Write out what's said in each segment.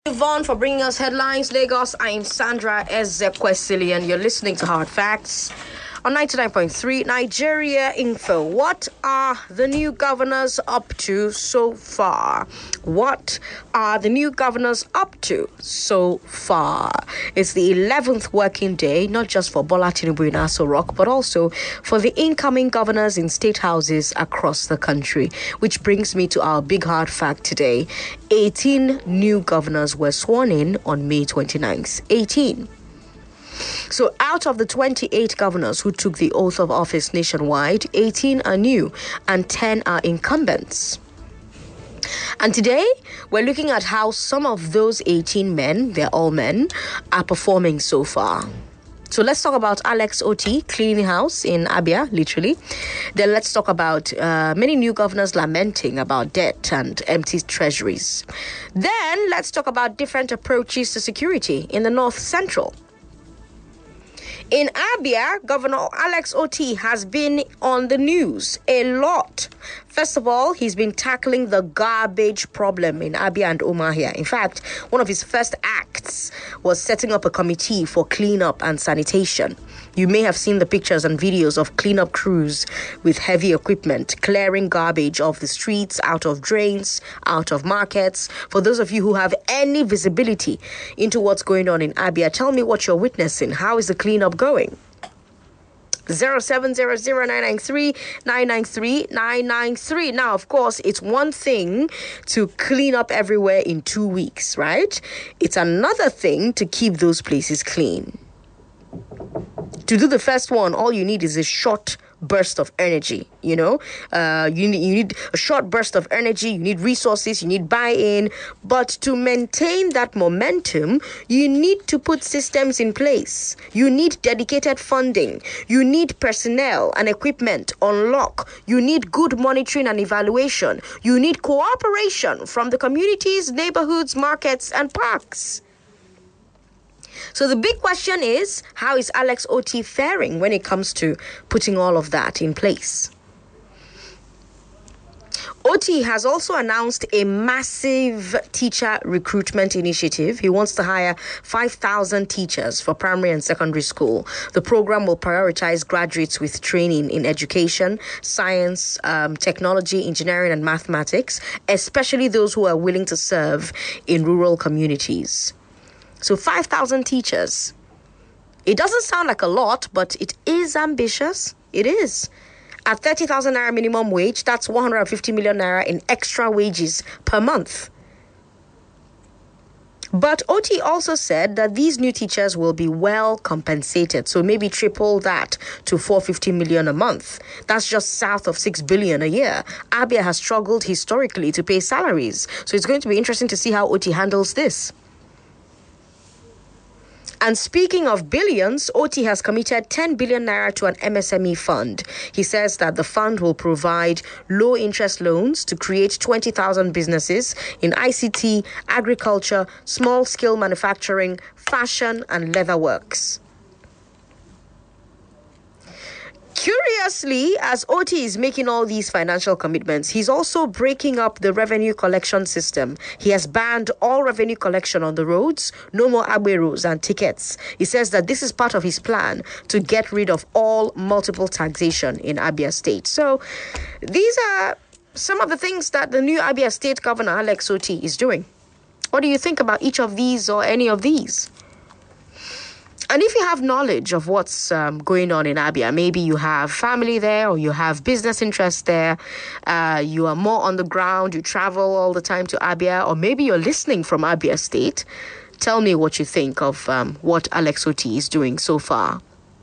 Yvonne for bringing us headlines. Lagos, I'm Sandra Ezekwesili, and you're listening to Hard Facts on 99.3 Nigeria Info. What are the new governors up to so far? What are the new governors up to so far? It's the 11th working day, not just for Bola Tinubu in Aso Rock, but also for the incoming governors in state houses across the country. Which brings me to our big hard fact today. 18 new governors were sworn in on May 29th. 18. So out of the 28 governors who took the oath of office nationwide, 18 are new and 10 are incumbents. And today, we're looking at how some of those 18 men, they're all men, are performing so far. So let's talk about Alex Oti cleaning house in Abia, literally. Then let's talk about many new governors lamenting about debt and empty treasuries. Then let's talk about different approaches to security in the North Central. In Abia, Governor Alex Oti has been on the news a lot. First of all, he's been tackling the garbage problem in Abia and Umuahia. In fact, one of his first acts was setting up a committee for cleanup and sanitation. You may have seen the pictures and videos of cleanup crews with heavy equipment clearing garbage off the streets, out of drains, out of markets. For those of you who have any visibility into what's going on in Abia, tell me what you're witnessing. How is the cleanup going? 0700-993-993. Now, of course, it's one thing to clean up everywhere in 2 weeks, right? It's another thing to keep those places clean. To do the first one, all you need is a short burst of energy, you need a short burst of energy, you need resources, you need buy-in, but to maintain that momentum, you need to put systems in place. You need dedicated funding, you need personnel and equipment on lock, you need good monitoring and evaluation, you need cooperation from the communities, neighborhoods, markets, and parks. So the big question is, how is Alex Oti faring when it comes to putting all of that in place? Oti has also announced a massive teacher recruitment initiative. He wants to hire 5,000 teachers for primary and secondary school. The program will prioritize graduates with training in education, science, technology, engineering, and mathematics, especially those who are willing to serve in rural communities. So 5,000 teachers. It doesn't sound like a lot, but it is ambitious. It is. At 30,000 naira minimum wage, that's 150 million naira in extra wages per month. But Oti also said that these new teachers will be well compensated, so maybe triple that to 450 million a month. That's just south of 6 billion a year. Abia has struggled historically to pay salaries, so it's going to be interesting to see how Oti handles this. And speaking of billions, Oti has committed 10 billion naira to an MSME fund. He says that the fund will provide low-interest loans to create 20,000 businesses in ICT, agriculture, small-scale manufacturing, fashion, and leather works. Curiously, as Oti is making all these financial commitments, he's also breaking up the revenue collection system. He has banned all revenue collection on the roads, no more agberos and tickets. He says that this is part of his plan to get rid of all multiple taxation in Abia State. So these are some of the things that the new Abia State Governor Alex Oti is doing. What do you think about each of these or any of these? And if you have knowledge of what's going on in Abia, maybe you have family there or you have business interests there, you are more on the ground, you travel all the time to Abia, or maybe you're listening from Abia State, tell me what you think of what Alex Oti is doing so far.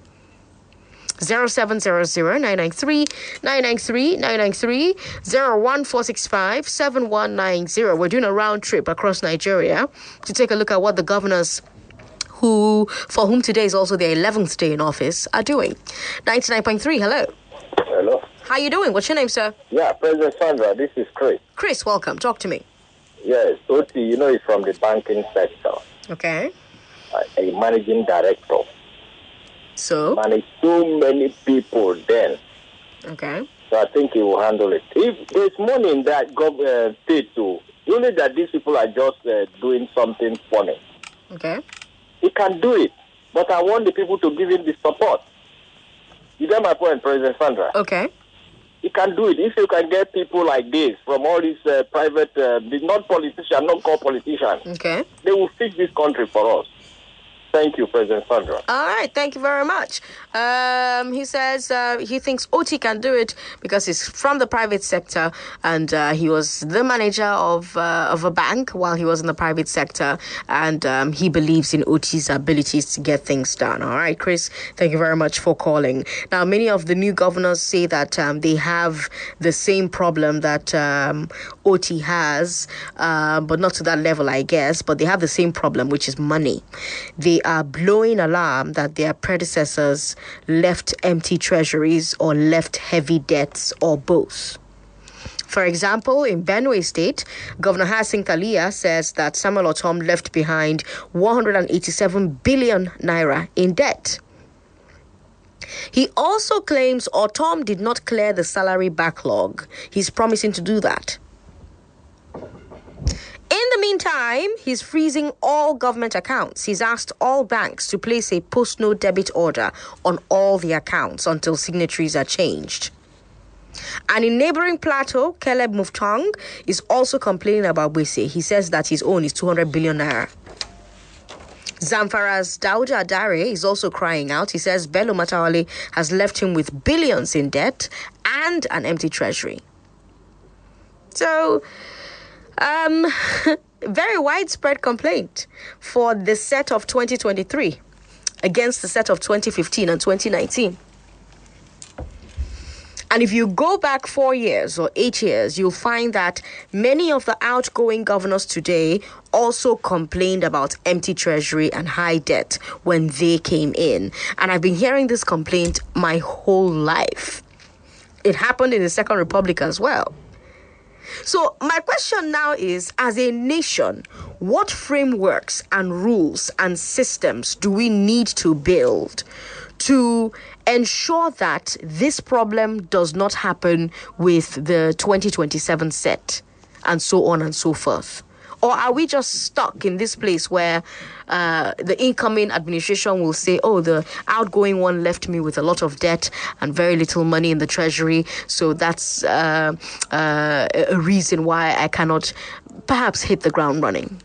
0700-993-993-993 01465-7190. We're doing a round trip across Nigeria to take a look at what the governors for whom today is also their 11th day in office, are doing. 99.3, hello. Hello. How you doing? What's your name, sir? Yeah, President Sandra, this is Chris. Chris, welcome. Talk to me. Yes, Oti, is from the banking sector. Okay. A managing director. So? Manage so many people then. Okay. So I think he will handle it. If there's money in that state too, Only that these people are just doing something funny. Okay. He can do it, but I want the people to give him the support. You get my point, President Sandra? Okay. He can do it. If you can get people like this from all these private, not politicians, not called politicians, Okay. they will fix this country for us. Thank you, President Sandra. All right, thank you very much. He says he thinks OT can do it because he's from the private sector and he was the manager of a bank while he was in the private sector, and he believes in OT's abilities to get things done. All right, Chris, thank you very much for calling. Now, many of the new governors say that they have the same problem that OT has, but not to that level, I guess, but they have the same problem, which is money. They are blowing alarm that their predecessors left empty treasuries or left heavy debts or both. For example, in Benue State, Governor Hassan Thalia says that Samuel Otom left behind 187 billion naira in debt. He also claims Otom did not clear the salary backlog. He's promising to do that. In the meantime, he's freezing all government accounts. He's asked all banks to place a post-no debit order on all the accounts until signatories are changed. And in neighboring Plateau, Caleb Muftong is also complaining about Wese. He says that his own is 200 billion naira. Zamfara's Dauda Adare is also crying out. He says Bello Matawale has left him with billions in debt and an empty treasury. So, very widespread complaint for the set of 2023 against the set of 2015 and 2019. And if you go back 4 years or 8 years, you'll find that many of the outgoing governors today also complained about empty treasury and high debt when they came in. And I've been hearing this complaint my whole life. It happened in the Second Republic as well. So my question now is, as a nation, what frameworks and rules and systems do we need to build to ensure that this problem does not happen with the 2027 set and so on and so forth? Or are we just stuck in this place where the incoming administration will say, oh, the outgoing one left me with a lot of debt and very little money in the treasury, so that's a reason why I cannot perhaps hit the ground running?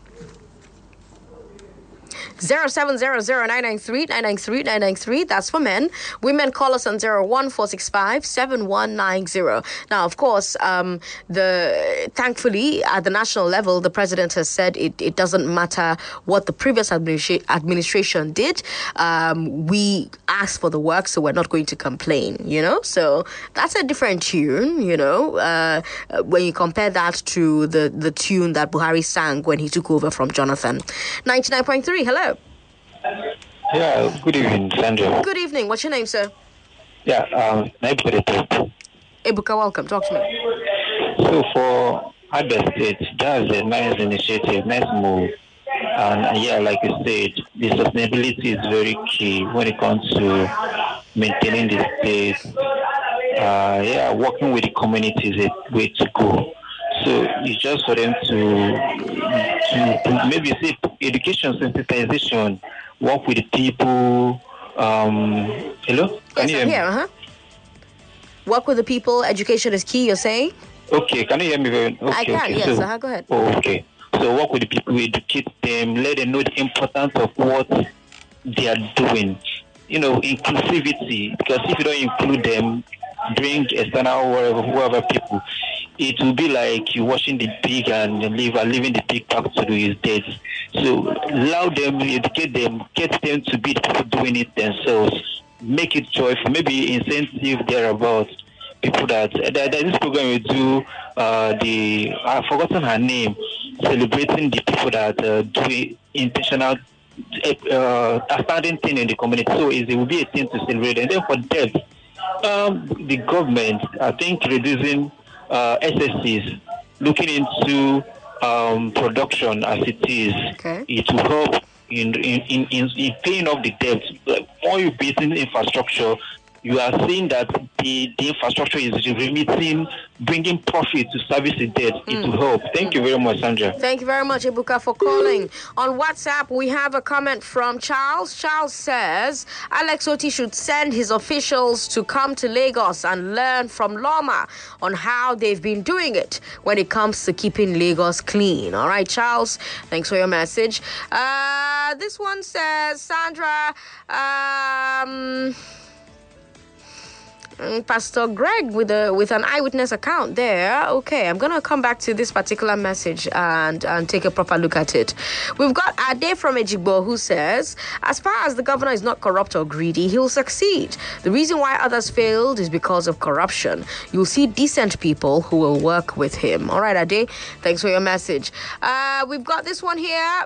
0700-993-993-993. That's for men. Women call us on 01465-7190. Now, of course, thankfully at the national level, the president has said it doesn't matter what the previous administration did. We asked for the work, so we're not going to complain. So that's a different tune. When you compare that to the tune that Buhari sang when he took over from Jonathan. 99.3. Hello. Yeah, good evening, Sandra. Good evening. What's your name, sir? Yeah, Ebuka, welcome. Talk to me. So for other states, that's a nice initiative, nice move. And yeah, like you said, the sustainability is very key when it comes to maintaining the state. Working with the community is a way to go. So it's just for them to maybe say education sensitization, work with the people. Hello? Can you hear me? Uh-huh. Work with the people. Education is key, you're saying? Okay, can you hear me? Okay, I can, okay. yes. So, Go ahead. Oh, okay. So work with the people, educate them, let them know the importance of what they are doing. Inclusivity, because if you don't include them, bring external whoever people, it will be like you washing the pig and leaving the pig back to do his dead. So allow them, educate them, get them to be the people doing it themselves. Make it joyful, maybe incentive thereabouts. People that this program will do, I've forgotten her name, celebrating the people that do intentional outstanding thing in the community. So it will be a thing to celebrate. And then for debt, the government, I think, reducing SSCs, looking into production as it is, okay. It will help in paying off the debt. Like, more you build in infrastructure, you are seeing that the infrastructure is remitting, bringing profit to service the debt. It will help. Thank you very much, Sandra. Thank you very much, Ebuka, for calling. On WhatsApp, we have a comment from Charles. Charles says, Alex Oti should send his officials to come to Lagos and learn from Loma on how they've been doing it when it comes to keeping Lagos clean. All right, Charles, thanks for your message. This one says, Sandra, Pastor Greg with an eyewitness account there. Okay, I'm gonna come back to this particular message and take a proper look at it. We've got Ade from Ejigbo who says, as far as the governor is not corrupt or greedy, he'll succeed. The reason why others failed is because of corruption. You'll see decent people who will work with him. All right, Ade, thanks for your message. We've got this one here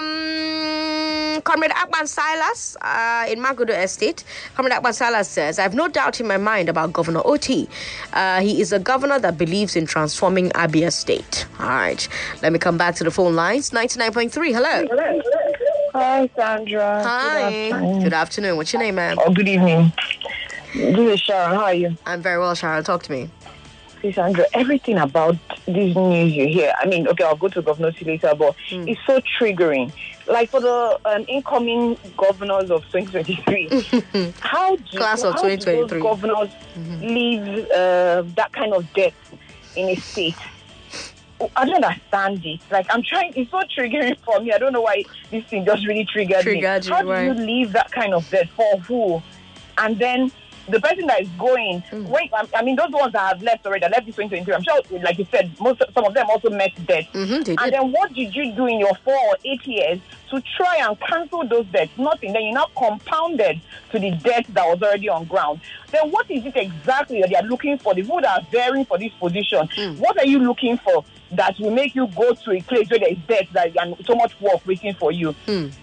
from Comrade Akban Silas in Magodo Estate. Comrade Akban Silas says, I have no doubt in my mind about Governor Oti. He is a governor that believes in transforming Abia State. All right, let me come back to the phone lines. 99.3, hello. Hi, Sandra. Hi. Good afternoon. What's your name, ma'am? Oh, good evening. This is Sharon. How are you? I'm very well, Sharon. Talk to me. See, Sandra, everything about this news you hear, I mean, okay, I'll go to Governor later, but it's so triggering. Like for the incoming governors of 2023, how do those governors leave that kind of debt in a state? I don't understand it. Like, I'm trying, it's so triggering for me. I don't know why this thing just really triggered me. How do you leave that kind of debt? For who? And then the person that is going, I mean, those ones that have left already, left this 2023, I'm sure, like you said, some of them also met debt. And then what did you do in your 4 or 8 years to try and cancel those debts? Nothing. Then you're now compounded to the debt that was already on ground. Then what is it exactly that they are looking for? The people that are vying for this position, what are you looking for that will make you go to a place where there is debt and so much work waiting for you? I've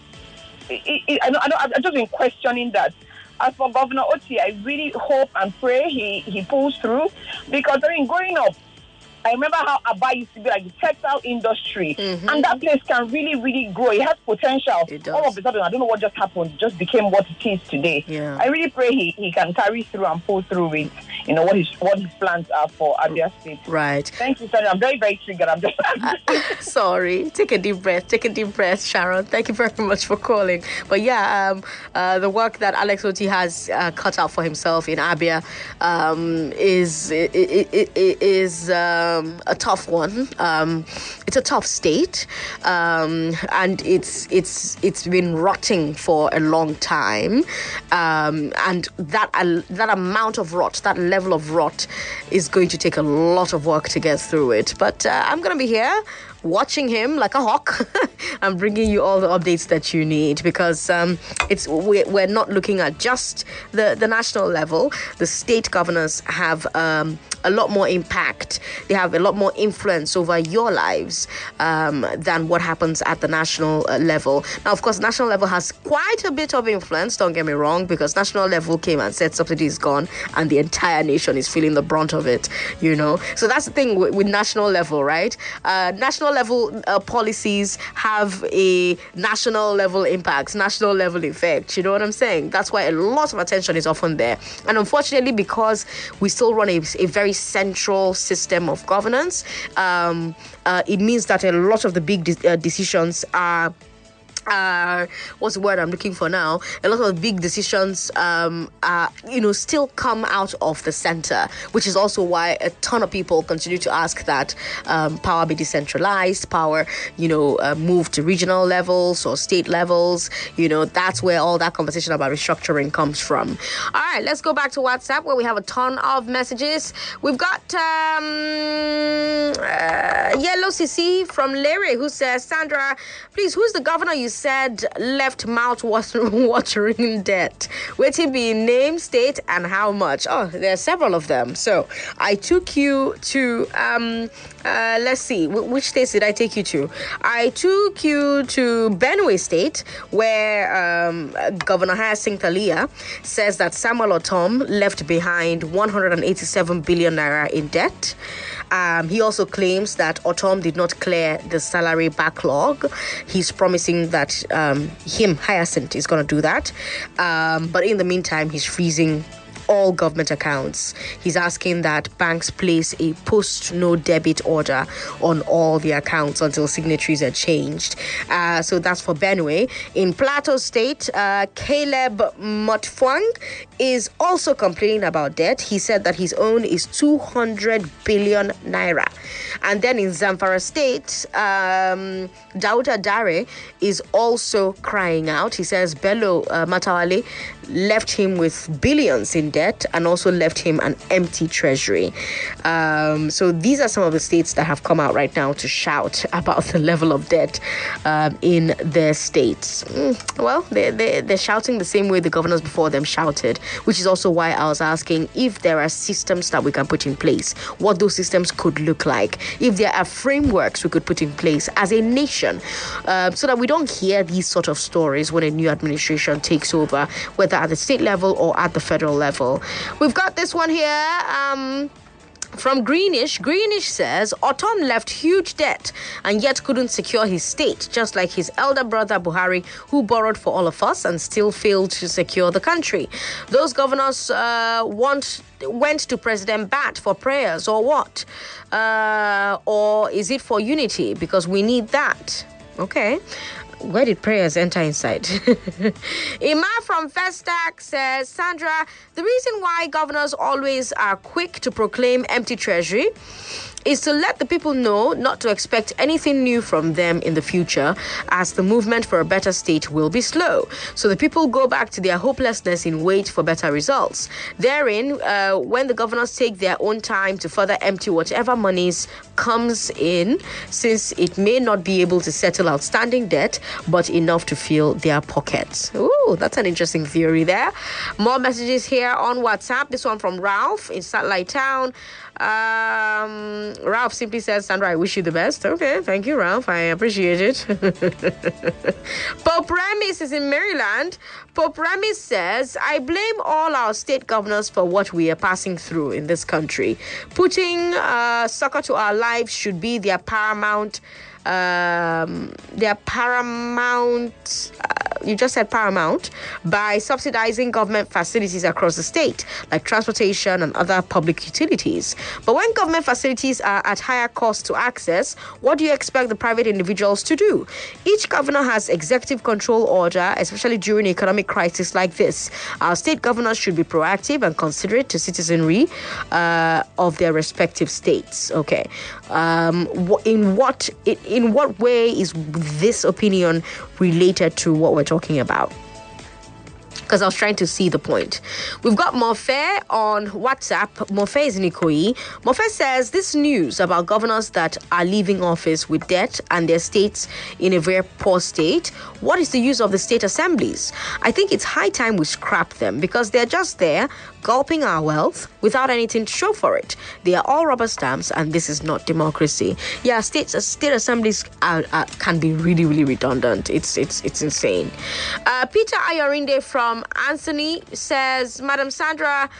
just been questioning that. As for Governor Oti, I really hope and pray he pulls through, because I mean, growing up, I remember how Aba used to be like the textile industry, and that place can really, really grow. It has potential. It does. All of a sudden, I don't know what just happened. It just became what it is today. Yeah. I really pray he can carry through and pull through with, what his plans are for Abia State. Right. Thank you, Sandra. I'm very, very triggered. I'm just sorry. Take a deep breath, Sharon. Thank you very much for calling. But yeah, the work that Alex Oti has cut out for himself in Abia is a tough one. It's a tough state, and it's been rotting for a long time, and that amount of rot, that level of rot, is going to take a lot of work to get through it. But I'm going to be here watching him like a hawk and bringing you all the updates that you need, because we're not looking at just the national level. The state governors have a lot more impact. They have a lot more influence over your lives than what happens at the national level. Now, of course, national level has quite a bit of influence, don't get me wrong, because national level came and said subsidy is gone and the entire nation is feeling the brunt of it, So that's the thing with national level, right? National level policies have a national level impact, national level effect. You know what I'm saying? That's why a lot of attention is often there. And unfortunately, because we still run a very central system of governance, it means that a lot of the big decisions are what's the word I'm looking for now? A lot of big decisions, still come out of the center, which is also why a ton of people continue to ask that power be decentralized, power, move to regional levels or state levels. That's where all that conversation about restructuring comes from. All right, let's go back to WhatsApp where we have a ton of messages. We've got Yellow CC from Lere who says, Sandra, please, who's the governor you said left mouth watering debt? Where to be name, state, and how much? Oh, there are several of them. So I took you to let's see, which states did I take you to? I took you to Benue State, where Governor Hyacinth Alia says that Samuel Otom left behind 187 billion naira in debt. He also claims that Otom did not clear the salary backlog. He's promising that Hyacinth, is going to do that. But in the meantime, he's freezing all government accounts. He's asking that banks place a post-no debit order on all the accounts until signatories are changed. So that's for Benue. In Plateau State, Caleb Motfwang is also complaining about debt. He said that his own is 200 billion naira. And then in Zamfara State, Dauda Dare is also crying out. He says Bello Matawale left him with billions in debt and also left him an empty treasury. So these are some of the states that have come out right now to shout about the level of debt in their states. Well, they're shouting the same way the governors before them shouted, which is also why I was asking if there are systems that we can put in place, what those systems could look like, if there are frameworks we could put in place as a nation, so that we don't hear these sort of stories when a new administration takes over, whether at the state level or at the federal level. We've got this one here. From Greenish says, Oton left huge debt and yet couldn't secure his state, just like his elder brother Buhari, who borrowed for all of us and still failed to secure the country. Those governors went to President Bat for prayers or what? Or is it for unity? Because we need that. Okay. Where did prayers enter inside? Ima from Festac says, Sandra, the reason why governors always are quick to proclaim empty treasury is to let the people know not to expect anything new from them in the future, as the movement for a better state will be slow. So the people go back to their hopelessness in wait for better results. Therein, when the governors take their own time to further empty whatever monies comes in, since it may not be able to settle outstanding debt, but enough to fill their pockets. Ooh, that's an interesting theory there. More messages here on WhatsApp. This one from Ralph in Satellite Town. Ralph simply says, Sandra, I wish you the best. Okay, thank you, Ralph. I appreciate it. Pope Remis is in Maryland. Pope Remis says, I blame all our state governors for what we are passing through in this country. Putting succor to our lives should be their paramount. You just said paramount, by subsidizing government facilities across the state, like transportation and other public utilities. But when government facilities are at higher cost to access, what do you expect the private individuals to do? Each governor has executive control order, especially during an economic crisis like this. Our state governors should be proactive and considerate to citizenry of their respective states. Okay. In what way is this opinion related to what we're talking about? Because I was trying to see the point. We've got Mofe on WhatsApp. Mofe is in Ikoyi. Mofe says, this news about governors that are leaving office with debt and their states in a very poor state, what is the use of the state assemblies? I think it's high time we scrap them, because they're just there gulping our wealth without anything to show for it. They are all rubber stamps, and this is not democracy. Yeah, state assemblies can be really, really redundant. It's insane. Peter Ayorinde from Anthony says, Madam Sandra,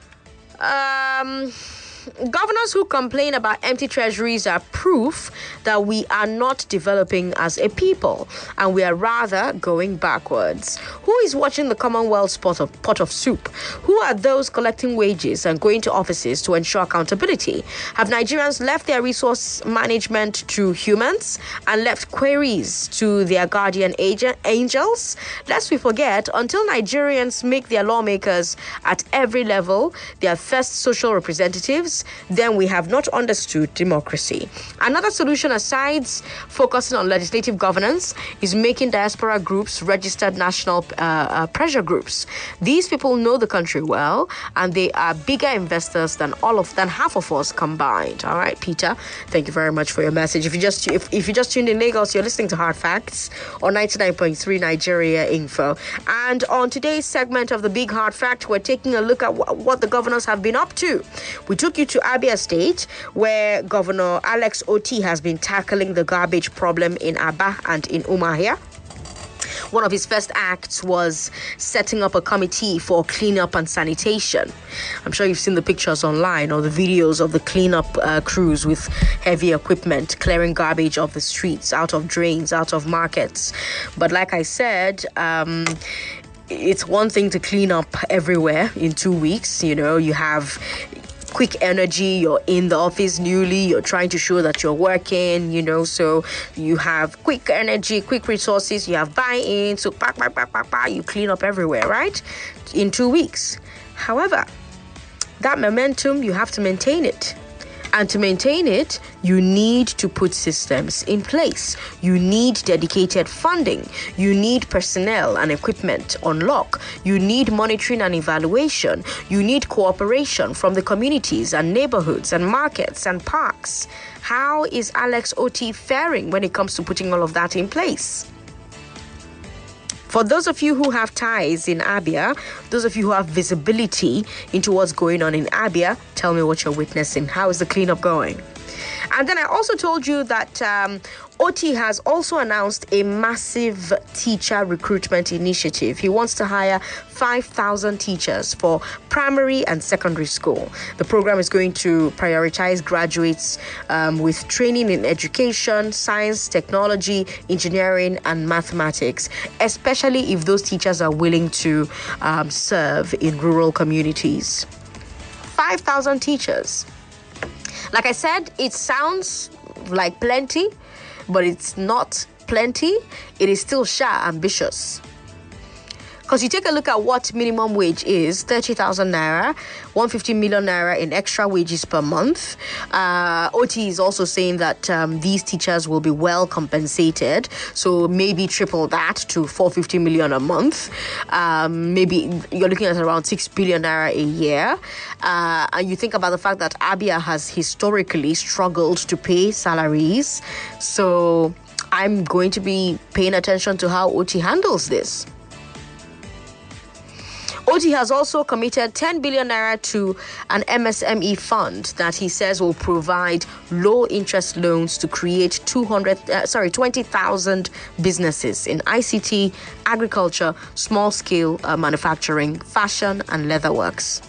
governors who complain about empty treasuries are proof that we are not developing as a people, and we are rather going backwards. Who is watching the Commonwealth's pot of soup? Who are those collecting wages and going to offices to ensure accountability? Have Nigerians left their resource management to humans and left queries to their guardian angels? Lest we forget, until Nigerians make their lawmakers at every level their first social representatives, then we have not understood democracy. Another solution, aside focusing on legislative governance, is making diaspora groups registered national pressure groups. These people know the country well, and they are bigger investors than half of us combined. All right, Peter, thank you very much for your message. If you just tuned in Lagos, you're listening to Hard Facts on 99.3 Nigeria Info. And on today's segment of the Big Hard Fact, we're taking a look at what the governors have been up to. We took you to Abia State, where Governor Alex Oti has been tackling the garbage problem in Aba and in Umuahia. One of his first acts was setting up a committee for cleanup and sanitation. I'm sure you've seen the pictures online or the videos of the cleanup crews with heavy equipment clearing garbage off the streets, out of drains, out of markets. But like I said, it's one thing to clean up everywhere in 2 weeks. You have quick energy, you're in the office newly, you're trying to show that you're working, so you have quick energy, quick resources, you have buy-in, so you clean up everywhere, right? In 2 weeks. However, that momentum, you have to maintain it. And to maintain it, you need to put systems in place. You need dedicated funding. You need personnel and equipment on lock. You need monitoring and evaluation. You need cooperation from the communities and neighborhoods and markets and parks. How is Alex Otti faring when it comes to putting all of that in place? For those of you who have ties in Abia, those of you who have visibility into what's going on in Abia, tell me what you're witnessing. How is the cleanup going? And then I also told you that Otti has also announced a massive teacher recruitment initiative. He wants to hire 5,000 teachers for primary and secondary school. The program is going to prioritize graduates with training in education, science, technology, engineering, and mathematics, especially if those teachers are willing to serve in rural communities. 5,000 teachers. Like I said, it sounds like plenty, but it's not plenty. It is still ambitious. Because you take a look at what minimum wage is, 30,000 naira, 150 million naira in extra wages per month. Otti is also saying that these teachers will be well compensated. So maybe triple that to 450 million a month. Maybe you're looking at around 6 billion naira a year. And you think about the fact that Abia has historically struggled to pay salaries. So I'm going to be paying attention to how Otti handles this. Otti has also committed 10 billion naira to an MSME fund that he says will provide low-interest loans to create 20,000 businesses in ICT, agriculture, small-scale manufacturing, fashion, and leatherworks.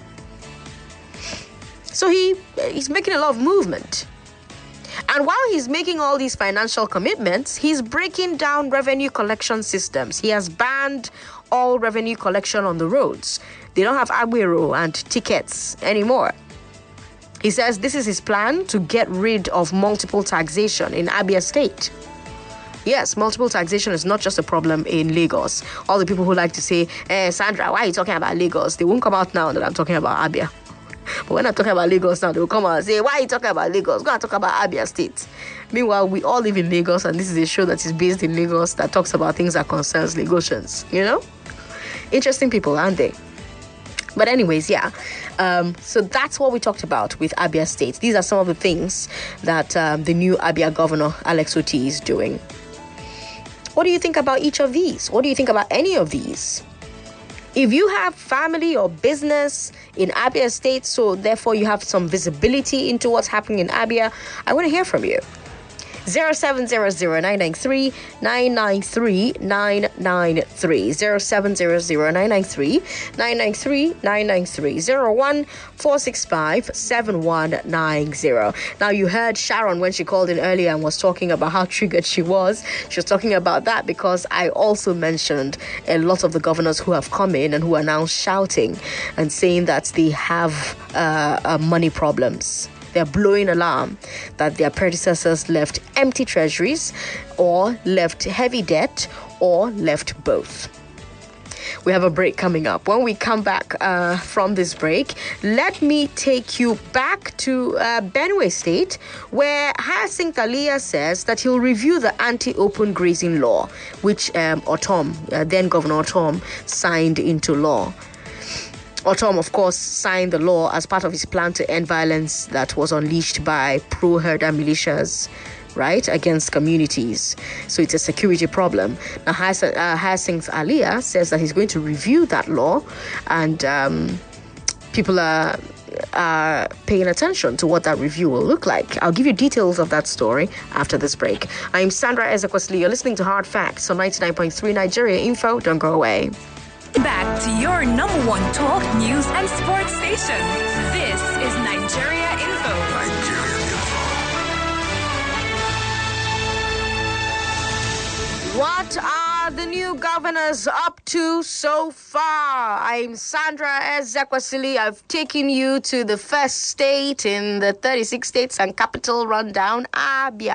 So he's making a lot of movement. And while he's making all these financial commitments, he's breaking down revenue collection systems. He has banned all revenue collection on the roads. They don't have aguero and tickets anymore. He says this is his plan to get rid of multiple taxation in Abia State. Yes, multiple taxation is not just a problem in Lagos. All the people who like to say, Sandra, why are you talking about Lagos? They won't come out now that I'm talking about Abia. But when I'm talking about Lagos now, they will come out and say, why are you talking about Lagos? Go and talk about Abia State. Meanwhile, we all live in Lagos, and this is a show that is based in Lagos that talks about things that concerns Lagosians, Interesting people, aren't they? But anyways, yeah. So that's what we talked about with Abia State. These are some of the things that the new Abia governor, Alex Otti, is doing. What do you think about each of these? What do you think about any of these? If you have family or business in Abia State, so therefore you have some visibility into what's happening in Abia, I want to hear from you. 0700-993-993-993 0700-993-993 01-465-7190. Now, you heard Sharon when she called in earlier and was talking about how triggered she was. She was talking about that because I also mentioned a lot of the governors who have come in and who are now shouting and saying that they have money problems. They're blowing alarm that their predecessors left empty treasuries or left heavy debt or left both. We have a break coming up. When we come back from this break, let me take you back to Benue State, where Hyacinth Alia says that he'll review the anti-open grazing law, which then Governor Otom signed into law. Otom, of course, signed the law as part of his plan to end violence that was unleashed by pro-herder militias, right, against communities. So it's a security problem. Now, Hyacinth Alia says that he's going to review that law, and people are paying attention to what that review will look like. I'll give you details of that story after this break. I'm Sandra Ezekwesili. You're listening to Hard Facts on 99.3 Nigeria Info. Don't go away. Back to your number one talk, news, and sports station. This is Nigeria Info. What are are the new governors up to so far? I'm Sandra Ezekwesili. I've taken you to the first state in the 36 states and capital rundown, Abia.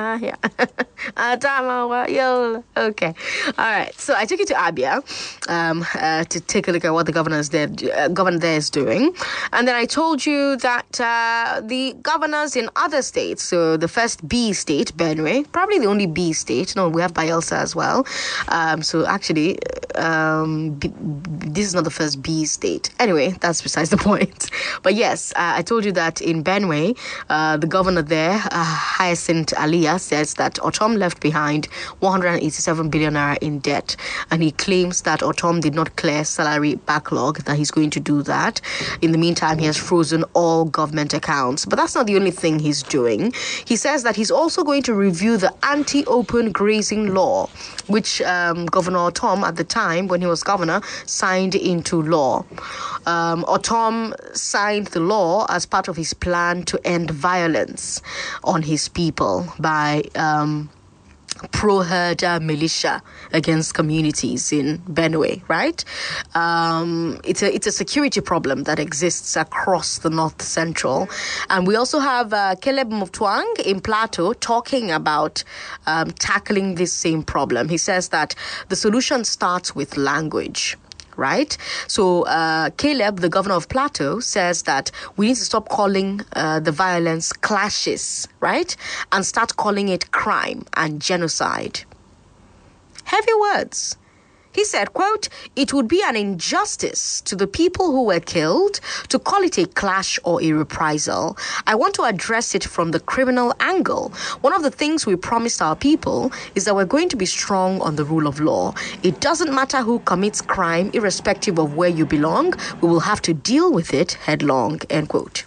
Adamawa, yo. Okay. All right. So I took you to Abia to take a look at what the governor there is doing. And then I told you that the governors in other states, so the first B state, Benue, probably the only B state. No, we have Bayelsa as well. So actually, this is not the first B state. Anyway, that's besides the point. But yes, I told you that in Benue, the governor there, Hyacinth Alia, says that Otom left behind 187 billion naira in debt. And he claims that Otom did not clear salary backlog, that he's going to do that. In the meantime, he has frozen all government accounts. But that's not the only thing he's doing. He says that he's also going to review the anti-open grazing law, which Governor Otom at the time when he was governor signed into law. Otom signed the law as part of his plan to end violence on his people by pro-herder militia against communities in Benue, right? It's a security problem that exists across the North Central. And we also have Caleb Mutwang in Plateau talking about tackling this same problem. He says that the solution starts with language. Right? So Caleb, the governor of Plateau, says that we need to stop calling the violence clashes, right? And start calling it crime and genocide. Heavy words. He said, quote, "It would be an injustice to the people who were killed to call it a clash or a reprisal. I want to address it from the criminal angle. One of the things we promised our people is that we're going to be strong on the rule of law. It doesn't matter who commits crime, irrespective of where you belong. We will have to deal with it headlong," end quote.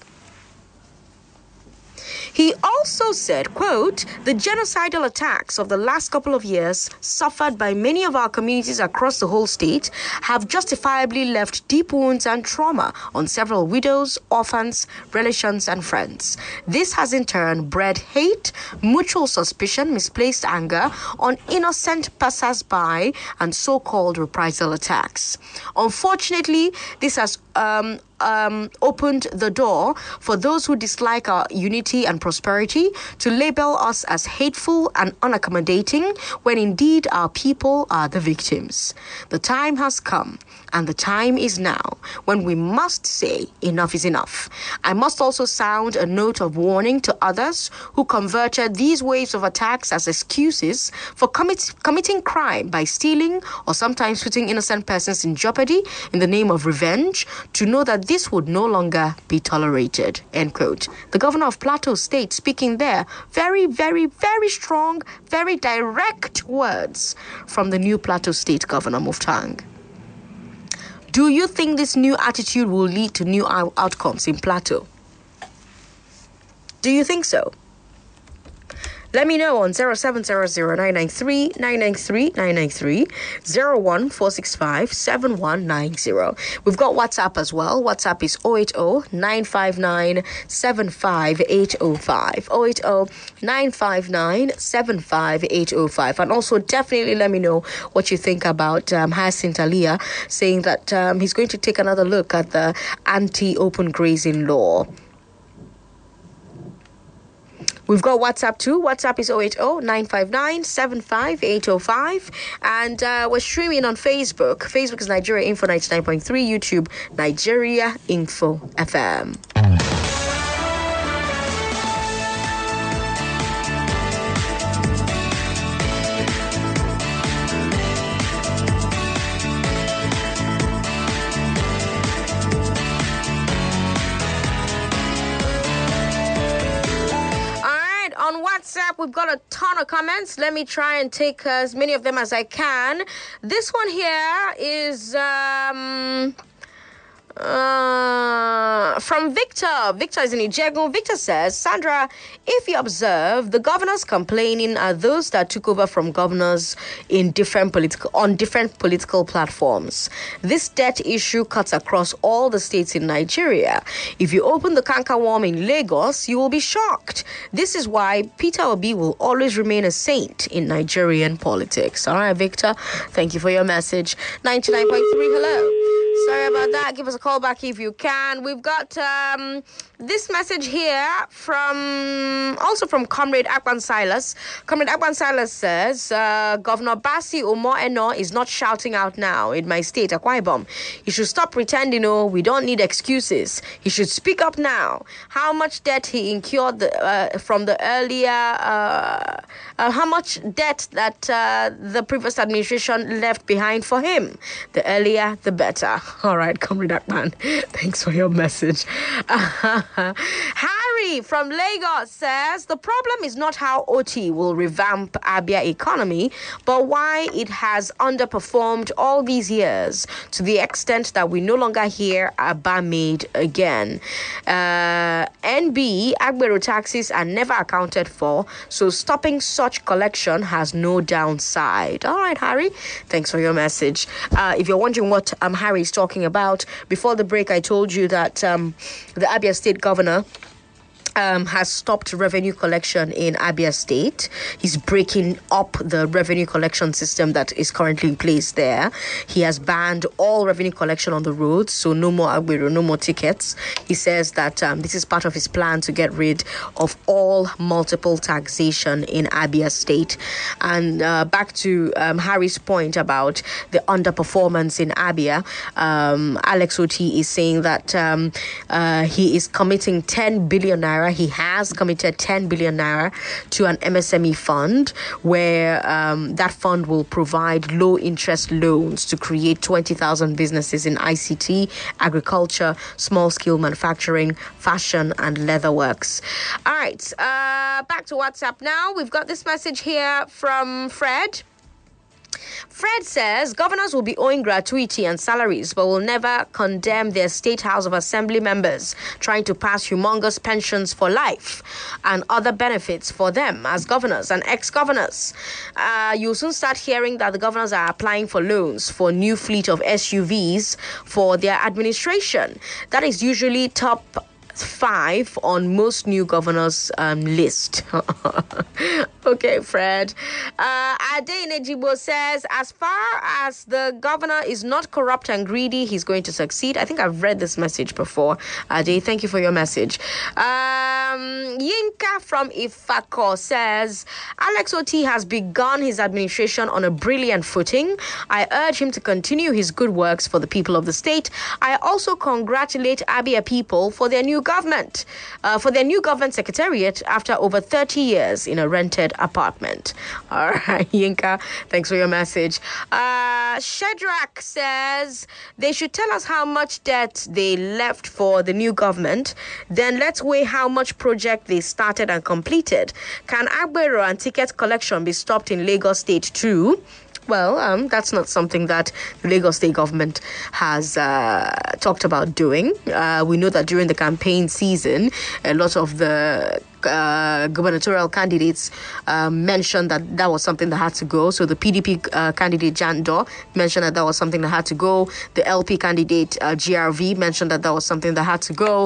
He also said, quote, "The genocidal attacks of the last couple of years suffered by many of our communities across the whole state have justifiably left deep wounds and trauma on several widows, orphans, relations, and friends. This has in turn bred hate, mutual suspicion, misplaced anger on innocent passers-by, and so-called reprisal attacks. Unfortunately, this has opened the door for those who dislike our unity and prosperity to label us as hateful and unaccommodating when indeed our people are the victims. The time has come, and the time is now, when we must say enough is enough. I must also sound a note of warning to others who converted these waves of attacks as excuses for committing crime by stealing or sometimes putting innocent persons in jeopardy in the name of revenge, to know that this would no longer be tolerated," end quote. The governor of Plateau State speaking there, very, very, very strong, very direct words from the new Plateau State Governor Mutwang. Do you think this new attitude will lead to new outcomes in Plateau? Do you think so? Let me know on 0700-993-993-993, 01465-7190. We've got WhatsApp as well. WhatsApp is 080-959-75805, 080-959-75805. And also definitely let me know what you think about Hyacinth Alia saying that he's going to take another look at the anti-open grazing law. We've got WhatsApp too. WhatsApp is 080-959-75805. And we're streaming on Facebook. Facebook is Nigeria Info 99.3. YouTube, Nigeria Info FM. WhatsApp, we've got a ton of comments. Let me try and take as many of them as I can. This one here is From Victor. Victor is in Ijegun. Victor says, Sandra, if you observe, the governors complaining are those that took over from governors on different political platforms. This debt issue cuts across all the states in Nigeria. If you open the canker worm in Lagos, you will be shocked. This is why Peter Obi will always remain a saint in Nigerian politics. All right, Victor, thank you for your message. 99.3, hello. Sorry about that. Give us a call back if you can. We've got this message here from Comrade Akban Silas. Comrade Akban Silas says, Governor Basi Omo Eno is not shouting out now in my state, Akwa Ibom. He should stop pretending, we don't need excuses. He should speak up now. How much debt he incurred from the earlier, how much debt that the previous administration left behind for him. The earlier, the better. All right, Comrade Akman, thanks for your message. Harry from Lagos says, the problem is not how OT will revamp Abia economy, but why it has underperformed all these years to the extent that we no longer hear Aba made again. NB, Agbero taxes are never accounted for, so stopping such collection has no downside. All right, Harry, thanks for your message. If you're wondering what Harry is talking about, before the break I told you that the Abia State Governor has stopped revenue collection in Abia State. He's breaking up the revenue collection system that is currently in place there. He has banned all revenue collection on the roads, so no more Agbero, no more tickets. He says that this is part of his plan to get rid of all multiple taxation in Abia State. And back to Harry's point about the underperformance in Abia, Alex Oti is saying that he is committing 10 billion naira. He has committed 10 billion naira to an MSME fund where that fund will provide low interest loans to create 20,000 businesses in ICT, agriculture, small scale manufacturing, fashion and leatherworks. All right, back to WhatsApp now. We've got this message here from Fred. Fred says governors will be owing gratuity and salaries, but will never condemn their State House of Assembly members trying to pass humongous pensions for life and other benefits for them as governors and ex-governors. You'll soon start hearing that the governors are applying for loans for a new fleet of SUVs for their administration. That is usually top 5 on most new governors' list. Okay, Fred. Ade Nejibo says, as far as the governor is not corrupt and greedy, he's going to succeed. I think I've read this message before. Ade, thank you for your message. Yinka from Ifako says, Alex Oti has begun his administration on a brilliant footing. I urge him to continue his good works for the people of the state. I also congratulate Abia people for their new government, secretariat after over 30 years in a rented apartment. All right, Yinka, thanks for your message. Shedrack says they should tell us how much debt they left for the new government. Then let's weigh how much project they started and completed. Can Agbero and ticket collection be stopped in Lagos State too? Well, that's not something that the Lagos State government has talked about doing. We know that during the campaign season, a lot of the gubernatorial candidates mentioned that was something that had to go. So the PDP candidate Jan Doe mentioned that was something that had to go. The LP candidate GRV mentioned that was something that had to go.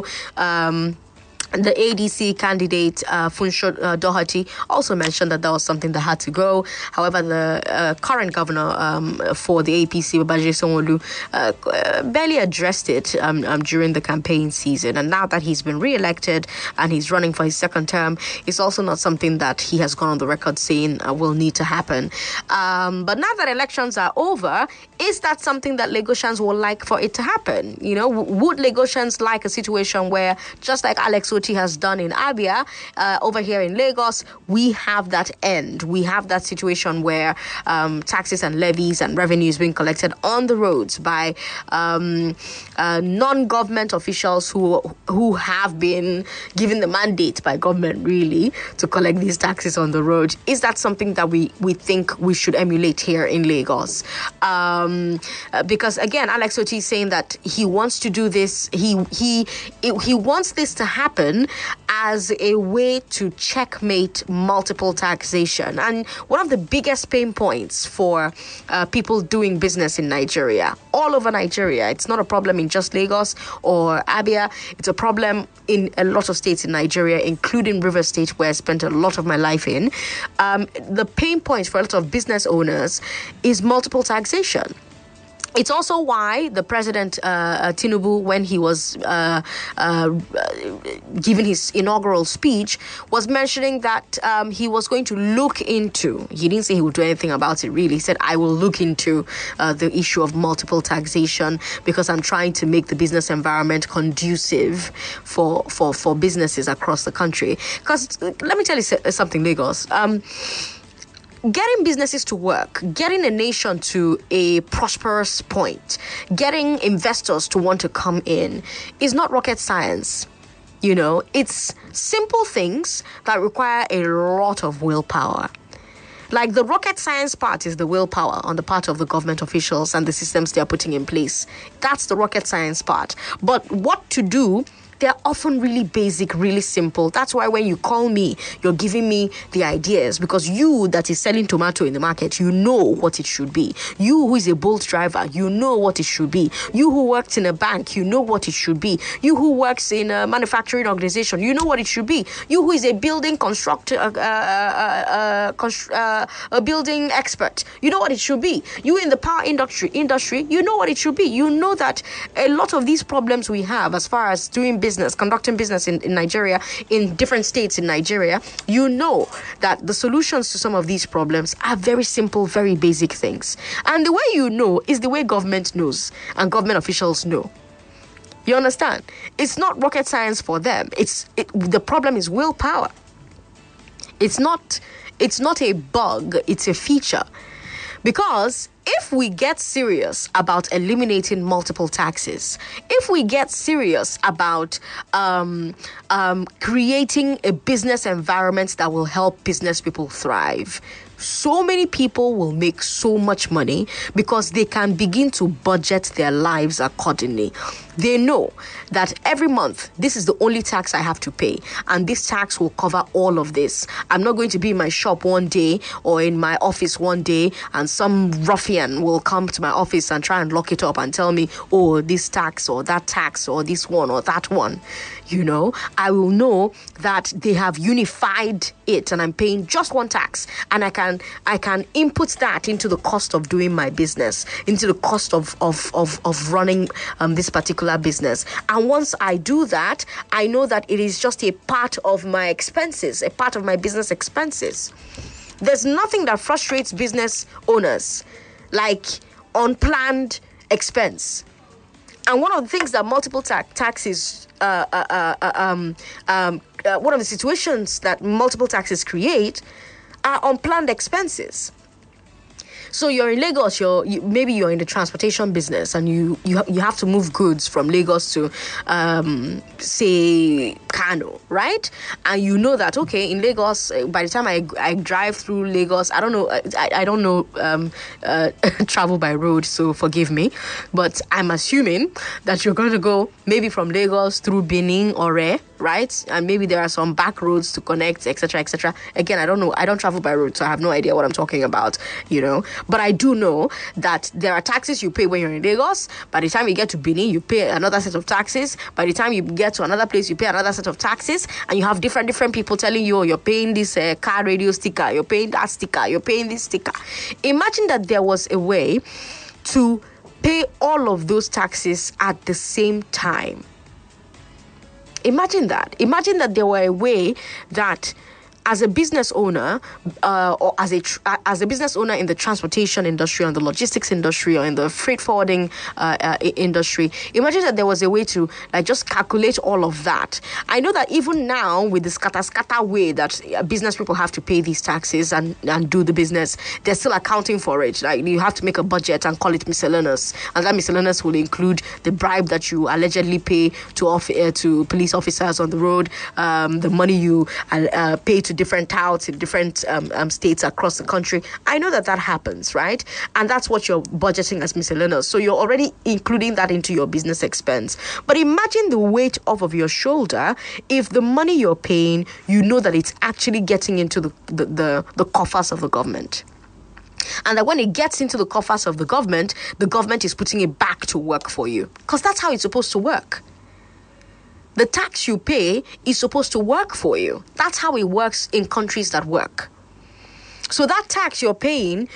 The ADC candidate, Funsho Doherty, also mentioned that was something that had to go. However, the current governor for the APC, Babajide Sanwo-Olu, barely addressed it during the campaign season. And now that he's been re-elected and he's running for his second term, it's also not something that he has gone on the record saying will need to happen. But now that elections are over, is that something that Lagosians would like for it to happen? You know, would Lagosians like a situation where, just like Alex Oti has done in Abia, over here in Lagos, we have that end. We have that situation where taxes and levies and revenues being collected on the roads by non-government officials who have been given the mandate by government, really, to collect these taxes on the road. Is that something that we think we should emulate here in Lagos? Because again, Alex Oti is saying that he wants to do this. He wants this to happen as a way to checkmate multiple taxation. And one of the biggest pain points for people doing business in Nigeria, all over Nigeria, it's not a problem in just Lagos or Abia. It's a problem in a lot of states in Nigeria, including Rivers State, where I spent a lot of my life in. The pain point for a lot of business owners is multiple taxation. It's also why the president, Tinubu, when he was giving his inaugural speech, was mentioning that he was going to look into, he didn't say he would do anything about it really, he said, I will look into the issue of multiple taxation because I'm trying to make the business environment conducive for businesses across the country. Because let me tell you something, Lagos. Getting businesses to work, getting a nation to a prosperous point, getting investors to want to come in is not rocket science. You know, it's simple things that require a lot of willpower. Like the rocket science part is the willpower on the part of the government officials and the systems they are putting in place. That's the rocket science part. But what to do, they're often really basic, really simple. That's why when you call me, you're giving me the ideas, because you that is selling tomato in the market, you know what it should be. You who is a Bolt driver, you know what it should be. You who works in a bank, you know what it should be. You who works in a manufacturing organization, you know what it should be. You who is a building constructor, a building expert, you know what it should be. You in the power industry, you know what it should be. You know that a lot of these problems we have as far as doing business, conducting business in Nigeria, in different states in Nigeria, you know that the solutions to some of these problems are very simple, very basic things. And the way you know is the way government knows and government officials know. You understand? It's not rocket science for them. The problem is willpower. It's not a bug, it's a feature. Because if we get serious about eliminating multiple taxes, if we get serious about creating a business environment that will help business people thrive, so many people will make so much money because they can begin to budget their lives accordingly. They know that every month, this is the only tax I have to pay, and this tax will cover all of this. I'm not going to be in my shop one day or in my office one day, and some ruffian will come to my office and try and lock it up and tell me, oh, this tax or that tax or this one or that one. You know, I will know that they have unified it and I'm paying just one tax, and I can input that into the cost of doing my business, into the cost of running this particular business. And once I do that, I know that it is just a part of my expenses, a part of my business expenses. There's nothing that frustrates business owners like unplanned expense. And one of the things that multiple taxes, one of the situations that multiple taxes create are unplanned expenses. So you're in Lagos, maybe you're in the transportation business, and you have to move goods from Lagos to, say, Kano, right? And you know that, okay, in Lagos, by the time I drive through Lagos, I don't know travel by road, so forgive me, but I'm assuming that you're going to go maybe from Lagos through Benin or Ore, right? And maybe there are some back roads to connect, etc., etc. Again, I don't know. I don't travel by road, so I have no idea what I'm talking about, you know. But I do know that there are taxes you pay when you're in Lagos. By the time you get to Benin, you pay another set of taxes. By the time you get to another place, you pay another set of taxes. And you have different people telling you, oh, you're paying this car radio sticker, you're paying that sticker, you're paying this sticker. Imagine that there was a way to pay all of those taxes at the same time. Imagine that. Imagine that there were a way that as a business owner, or as a business owner in the transportation industry, or in the logistics industry, or in the freight forwarding industry, imagine that there was a way to just calculate all of that. I know that even now, with the scatter way that business people have to pay these taxes and do the business, they're still accounting for it. Like, you have to make a budget and call it miscellaneous, and that miscellaneous will include the bribe that you allegedly pay to police officers on the road, the money you pay to different touts in different states across the country. I know that happens, right? And that's what you're budgeting as miscellaneous. So you're already including that into your business expense. But imagine the weight off of your shoulder if the money you're paying, you know that it's actually getting into the coffers of the government. And that when it gets into the coffers of the government is putting it back to work for you. Because that's how it's supposed to work. The tax you pay is supposed to work for you. That's how it works in countries that work. So that tax you're paying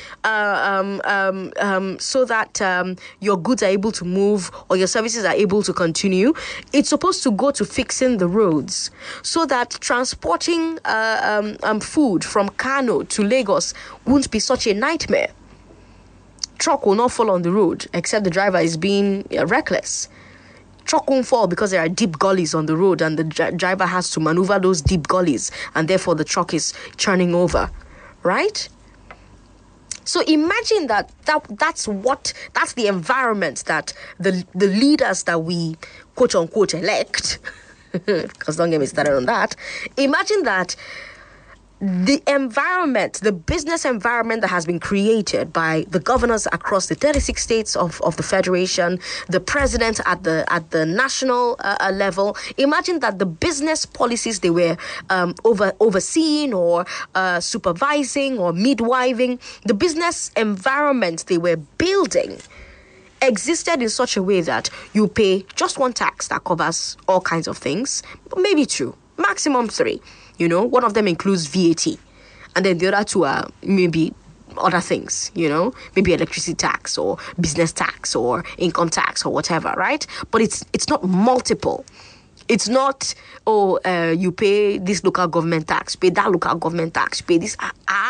so that your goods are able to move or your services are able to continue, it's supposed to go to fixing the roads so that transporting food from Kano to Lagos won't be such a nightmare. Truck will not fall on the road except the driver is being reckless. Truck won't fall because there are deep gullies on the road and the driver has to maneuver those deep gullies and therefore the truck is churning over. Right? So imagine that's the environment that the leaders that we quote unquote elect, because don't get me started on that. Imagine that the environment, the business environment that has been created by the governors across the 36 states of the Federation, the president at the national level. Imagine that the business policies they were overseeing or supervising or midwiving, the business environment they were building existed in such a way that you pay just one tax that covers all kinds of things, maybe two, maximum three. One of them includes VAT. And then the other two are maybe other things, maybe electricity tax or business tax or income tax or whatever, right? But it's not multiple. It's not, you pay this local government tax, pay that local government tax, pay this.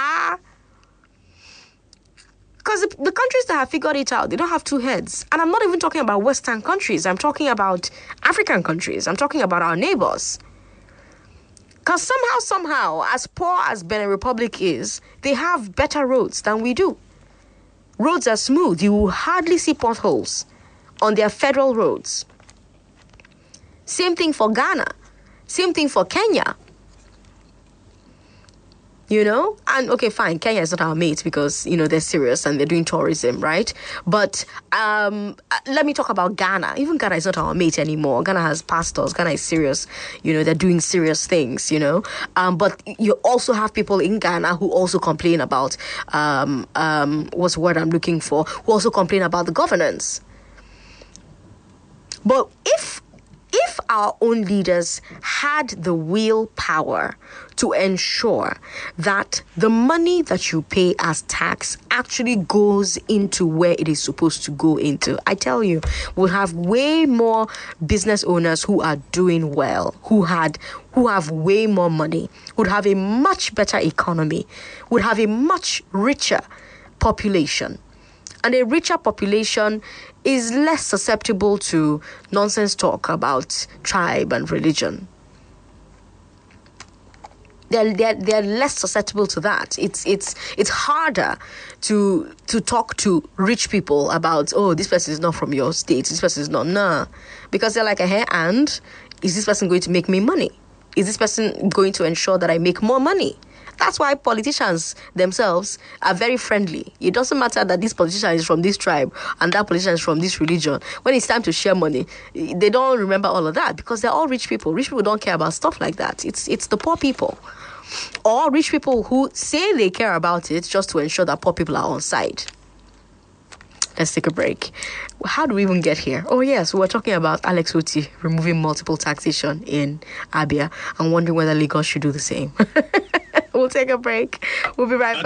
Because the countries that have figured it out, they don't have two heads. And I'm not even talking about Western countries. I'm talking about African countries. I'm talking about our neighbors. Because somehow, as poor as Benin Republic is, they have better roads than we do. Roads are smooth. You will hardly see potholes on their federal roads. Same thing for Ghana. Same thing for Kenya. And okay, fine, Kenya is not our mate because, they're serious and they're doing tourism, right? But let me talk about Ghana. Even Ghana is not our mate anymore. Ghana has pastors. Ghana is serious. They're doing serious things, But you also have people in Ghana who also complain about, what's the word I'm looking for, who also complain about the governance. But if our own leaders had the willpower to ensure that the money that you pay as tax actually goes into where it is supposed to go into, I tell you, we'll have way more business owners who are doing well, who have way more money, would have a much better economy, would have a much richer population. And a richer population is less susceptible to nonsense talk about tribe and religion. They're less susceptible to that. It's harder to talk to rich people about, this person is not from your state, this person is not, nah. Because they're like, and is this person going to make me money? Is this person going to ensure that I make more money? That's why politicians themselves are very friendly. It doesn't matter that this politician is from this tribe and that politician is from this religion. When it's time to share money, they don't remember all of that because they're all rich people. Rich people don't care about stuff like that. It's the poor people. Or rich people who say they care about it just to ensure that poor people are on side. Let's take a break. How do we even get here? Oh, yes, we're talking about Alex Otti removing multiple taxation in Abia and wondering whether Lagos should do the same. We'll take a break. We'll be right back.